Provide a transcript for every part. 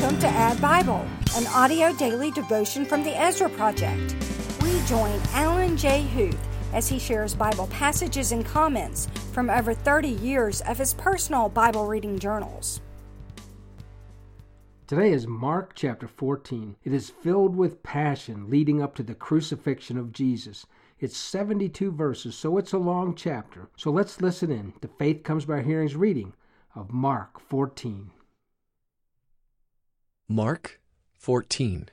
Welcome to Add Bible, an audio daily devotion from the Ezra Project. We join Alan J. Huth as he shares Bible passages and comments from over 30 years of his personal Bible reading journals. Today is Mark chapter 14. It is filled with passion leading up to the crucifixion of Jesus. It's 72 verses, so it's a long chapter. So let's listen in to Faith Comes by Hearing's reading of Mark 14. Mark 14.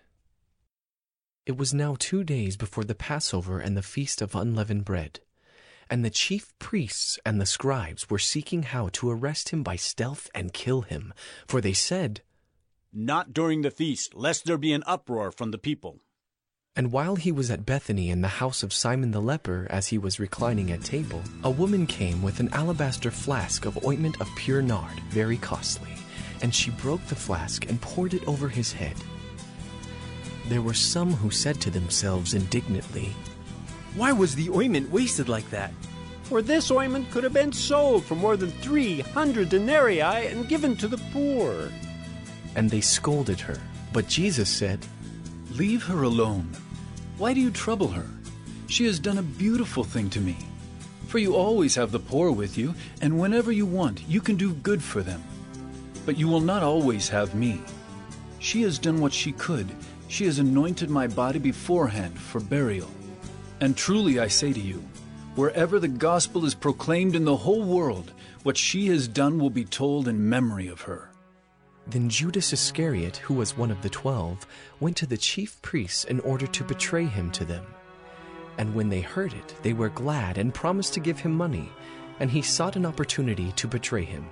It was now 2 days before the Passover and the Feast of Unleavened Bread, and the chief priests and the scribes were seeking how to arrest him by stealth and kill him, for they said, "Not during the feast, lest there be an uproar from the people." And while he was at Bethany in the house of Simon the leper, as he was reclining at table, a woman came with an alabaster flask of ointment of pure nard, very costly, and she broke the flask and poured it over his head. There were some who said to themselves indignantly, "Why was the ointment wasted like that? For this ointment could have been sold for more than 300 denarii and given to the poor." And they scolded her. But Jesus said, "Leave her alone. Why do you trouble her? She has done a beautiful thing to me. For you always have the poor with you, and whenever you want, you can do good for them. But you will not always have me. She has done what she could. She has anointed my body beforehand for burial. And truly I say to you, wherever the gospel is proclaimed in the whole world, what she has done will be told in memory of her." Then Judas Iscariot, who was one of the 12, went to the chief priests in order to betray him to them. And when they heard it, they were glad and promised to give him money, and he sought an opportunity to betray him.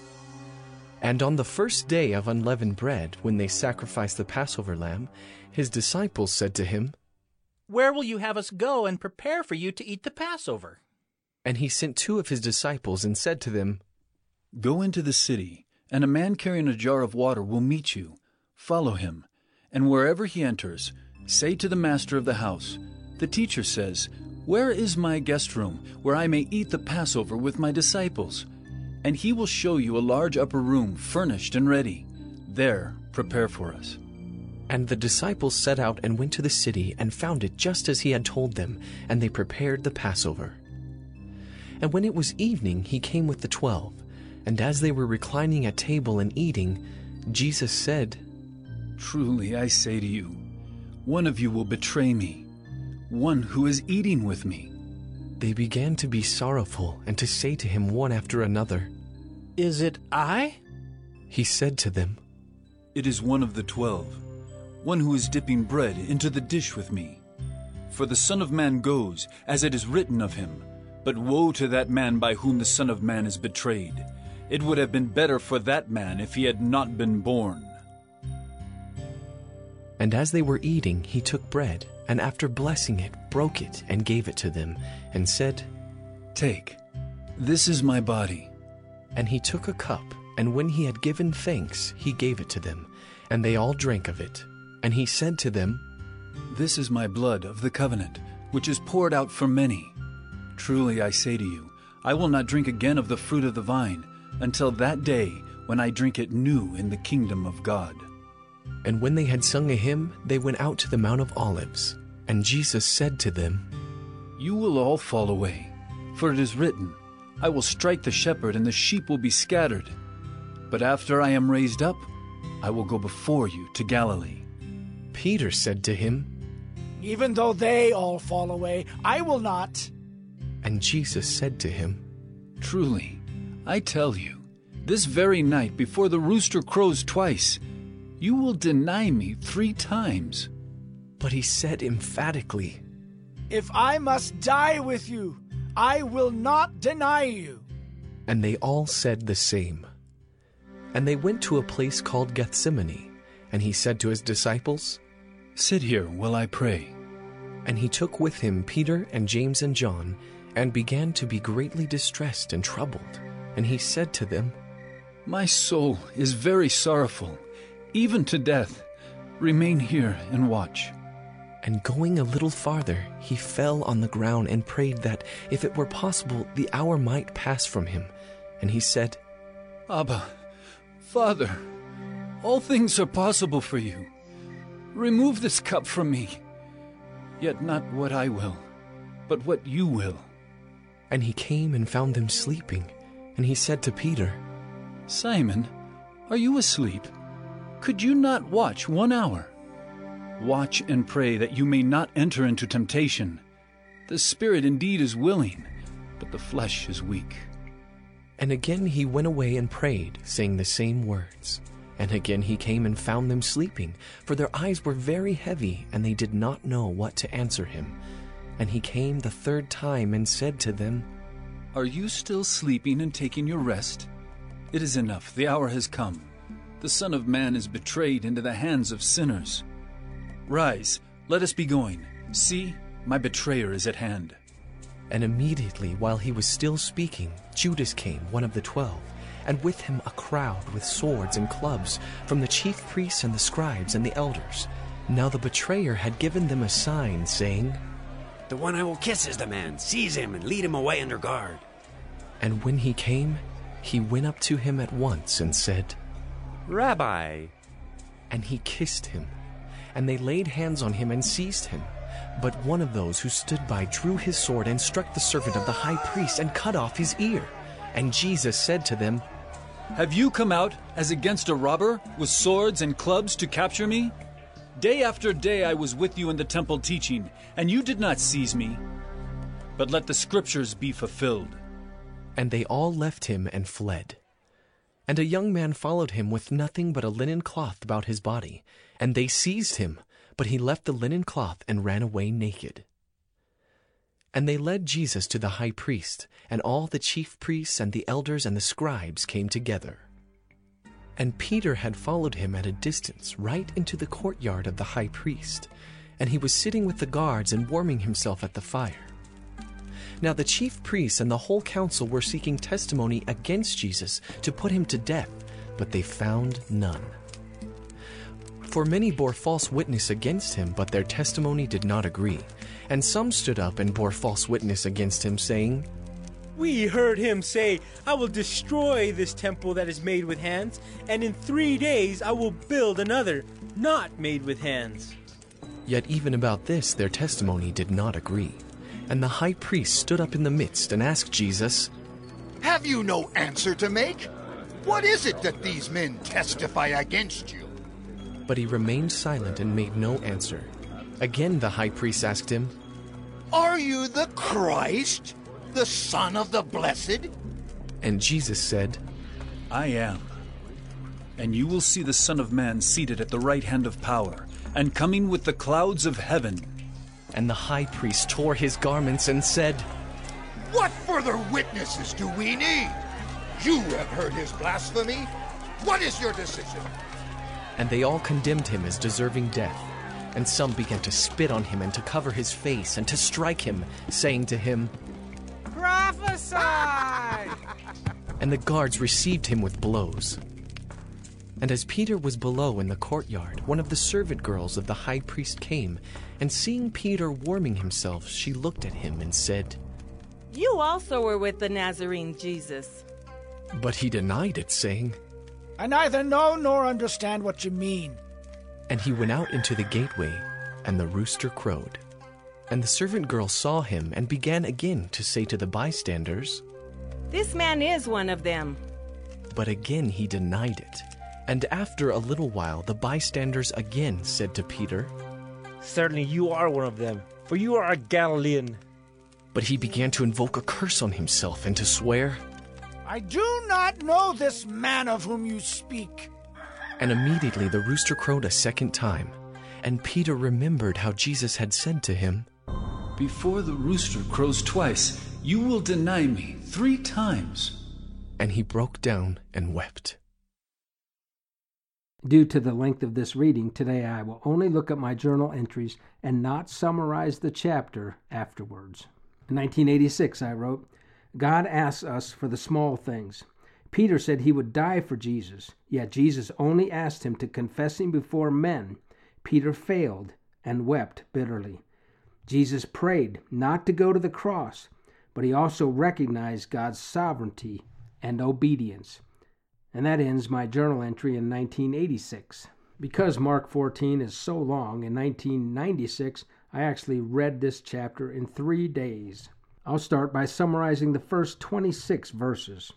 And on the first day of unleavened bread, when they sacrificed the Passover lamb, his disciples said to him, "Where will you have us go and prepare for you to eat the Passover?" And he sent 2 of his disciples and said to them, "Go into the city, and a man carrying a jar of water will meet you. Follow him, and wherever he enters, say to the master of the house, 'The teacher says, where is my guest room, where I may eat the Passover with my disciples?' And he will show you a large upper room, furnished and ready. There, prepare for us." And the disciples set out and went to the city and found it just as he had told them, and they prepared the Passover. And when it was evening, he came with the 12, and as they were reclining at table and eating, Jesus said, "Truly I say to you, one of you will betray me, one who is eating with me." They began to be sorrowful and to say to him one after another, "Is it I?" He said to them, "It is one of the 12, one who is dipping bread into the dish with me. For the Son of Man goes, as it is written of him, but woe to that man by whom the Son of Man is betrayed. It would have been better for that man if he had not been born." And as they were eating, he took bread, and after blessing it, broke it and gave it to them, and said, "Take, this is my body." And he took a cup, and when he had given thanks, he gave it to them, and they all drank of it. And he said to them, "This is my blood of the covenant, which is poured out for many. Truly I say to you, I will not drink again of the fruit of the vine, until that day when I drink it new in the kingdom of God." And when they had sung a hymn, they went out to the Mount of Olives. And Jesus said to them, "You will all fall away, for it is written, I will strike the shepherd, and the sheep will be scattered. But after I am raised up, I will go before you to Galilee." Peter said to him, "Even though they all fall away, I will not." And Jesus said to him, "Truly, I tell you, this very night before the rooster crows twice, you will deny me 3 times. But he said emphatically, "If I must die with you, I will not deny you." And they all said the same. And they went to a place called Gethsemane, and he said to his disciples, "Sit here while I pray." And he took with him Peter and James and John, and began to be greatly distressed and troubled. And he said to them, "My soul is very sorrowful, even to death. Remain here and watch." And going a little farther, he fell on the ground and prayed that, if it were possible, the hour might pass from him. And he said, "Abba, Father, All things are possible for you. Remove this cup from me. Yet not what I will, but what you will. And he came and found them sleeping, and he said to Peter, Simon, are you asleep? Could you not watch 1 hour? Watch and pray that you may not enter into temptation. The spirit indeed is willing, but the flesh is weak. And again he went away and prayed, saying the same words. And again he came and found them sleeping, for their eyes were very heavy, and they did not know what to answer him. And he came the third time and said to them, Are you still sleeping and taking your rest? It is enough, the hour has come. The Son of Man is betrayed into the hands of sinners. Rise, let us be going. See, my betrayer is at hand. And immediately, while he was still speaking, Judas came, one of the 12, and with him a crowd with swords and clubs, from the chief priests and the scribes and the elders. Now the betrayer had given them a sign, saying, The one I will kiss is the man. Seize him and lead him away under guard. And when he came, he went up to him at once and said, Rabbi. And he kissed him. And they laid hands on him and seized him. But one of those who stood by drew his sword and struck the servant of the high priest and cut off his ear. And Jesus said to them, Have you come out as against a robber with swords and clubs to capture me? Day after day I was with you in the temple teaching, and you did not seize me. But let the scriptures be fulfilled. And they all left him and fled. And a young man followed him with nothing but a linen cloth about his body. And they seized him, but he left the linen cloth and ran away naked. And they led Jesus to the high priest, and all the chief priests and the elders and the scribes came together. And Peter had followed him at a distance, right into the courtyard of the high priest, and he was sitting with the guards and warming himself at the fire. Now the chief priests and the whole council were seeking testimony against Jesus to put him to death, but they found none. For many bore false witness against him, but their testimony did not agree. And some stood up and bore false witness against him, saying, We heard him say, I will destroy this temple that is made with hands, and in 3 days I will build another, not made with hands. Yet even about this their testimony did not agree. And the high priest stood up in the midst and asked Jesus, Have you no answer to make? What is it that these men testify against you? But he remained silent and made no answer. Again the high priest asked him, Are you the Christ, the Son of the Blessed? And Jesus said, I am. And you will see the Son of Man seated at the right hand of power, and coming with the clouds of heaven. And the high priest tore his garments and said, What further witnesses do we need? You have heard his blasphemy. What is your decision? And they all condemned him as deserving death. And some began to spit on him and to cover his face and to strike him, saying to him, Prophesy! And the guards received him with blows. And as Peter was below in the courtyard, one of the servant girls of the high priest came, and seeing Peter warming himself, she looked at him and said, You also were with the Nazarene Jesus. But he denied it, saying, I neither know nor understand what you mean. And he went out into the gateway, and the rooster crowed. And the servant girl saw him, and began again to say to the bystanders, This man is one of them. But again he denied it. And after a little while the bystanders again said to Peter, Certainly you are one of them, for you are a Galilean. But he began to invoke a curse on himself and to swear, I do not know this man of whom you speak. And immediately the rooster crowed a second time. And Peter remembered how Jesus had said to him, Before the rooster crows twice, you will deny me 3 times. And he broke down and wept. Due to the length of this reading, today I will only look at my journal entries and not summarize the chapter afterwards. In 1986, I wrote, God asks us for the small things. Peter said he would die for Jesus, yet Jesus only asked him to confess him before men. Peter failed and wept bitterly. Jesus prayed not to go to the cross, but he also recognized God's sovereignty and obedience. And that ends my journal entry in 1986. Because Mark 14 is so long, in 1996, I actually read this chapter in 3 days. I'll start by summarizing the first 26 verses.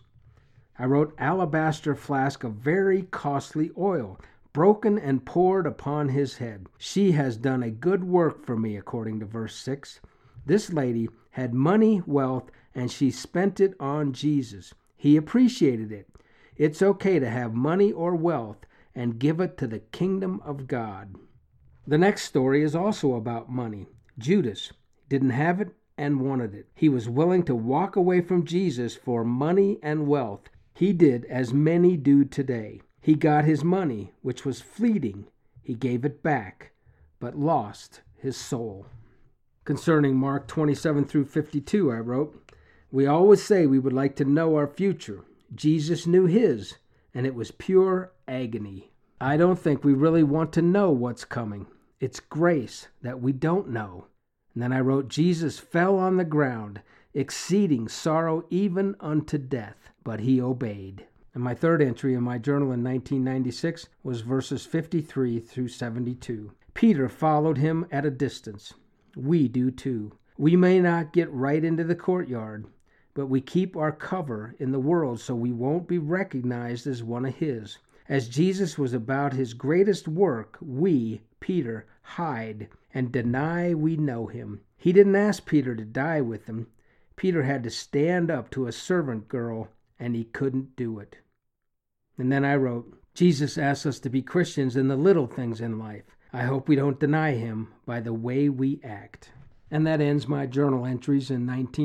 I wrote, alabaster flask of very costly oil, broken and poured upon his head. She has done a good work for me, according to verse 6. This lady had money, wealth, and she spent it on Jesus. He appreciated it. It's okay to have money or wealth and give it to the kingdom of God. The next story is also about money. Judas didn't have it and wanted it. He was willing to walk away from Jesus for money and wealth. He did as many do today. He got his money, which was fleeting. He gave it back, but lost his soul. Concerning Mark 27 through 52, I wrote, we always say we would like to know our future. Jesus knew his, and it was pure agony. I don't think we really want to know what's coming. It's grace that we don't know. And then I wrote, Jesus fell on the ground, exceeding sorrow even unto death, but he obeyed. And my third entry in my journal in 1996 was verses 53 through 72. Peter followed him at a distance. We do too. We may not get right into the courtyard, but we keep our cover in the world so we won't be recognized as one of his. As Jesus was about his greatest work, we, Peter, hide and deny we know him. He didn't ask Peter to die with him. Peter had to stand up to a servant girl, and he couldn't do it. And then I wrote, Jesus asks us to be Christians in the little things in life. I hope we don't deny him by the way we act. And that ends my journal entries in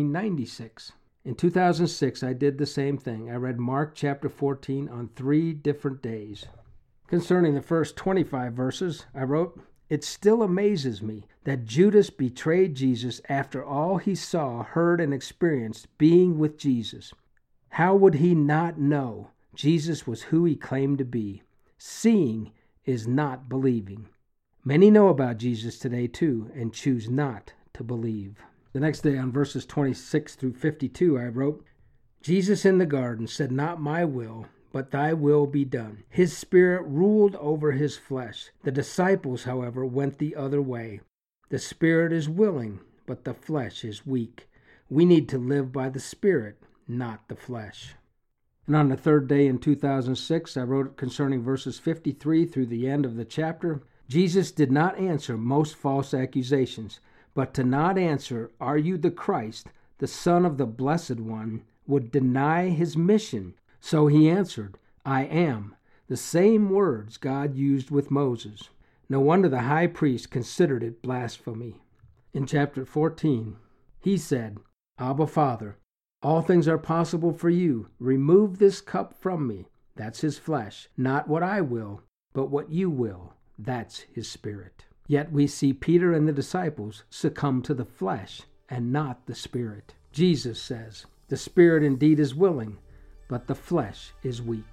1996. In 2006, I did the same thing. I read Mark chapter 14 on 3 different days. Concerning the first 25 verses, I wrote, it still amazes me that Judas betrayed Jesus after all he saw, heard, and experienced being with Jesus. How would he not know Jesus was who he claimed to be? Seeing is not believing. Many know about Jesus today too and choose not to believe. The next day on verses 26 through 52, I wrote, Jesus in the garden said, not my will, but thy will be done. His spirit ruled over his flesh. The disciples, however, went the other way. The spirit is willing, but the flesh is weak. We need to live by the spirit, not the flesh. And on the third day in 2006, I wrote concerning verses 53 through the end of the chapter, Jesus did not answer most false accusations, but to not answer, are you the Christ, the Son of the Blessed One, would deny his mission. So he answered, I am, the same words God used with Moses. No wonder the high priest considered it blasphemy. In chapter 14, he said, Abba, Father, all things are possible for you. Remove this cup from me. That's his flesh. Not what I will, but what you will. That's his spirit. Yet we see Peter and the disciples succumb to the flesh and not the spirit. Jesus says, the spirit indeed is willing, but the flesh is weak.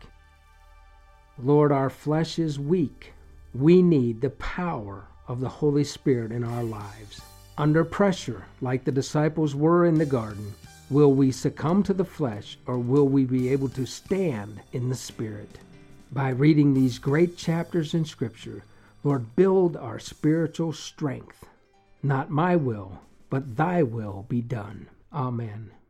Lord, our flesh is weak. We need the power of the Holy Spirit in our lives. Under pressure, like the disciples were in the garden, will we succumb to the flesh, or will we be able to stand in the Spirit? By reading these great chapters in Scripture, Lord, build our spiritual strength. Not my will, but thy will be done. Amen.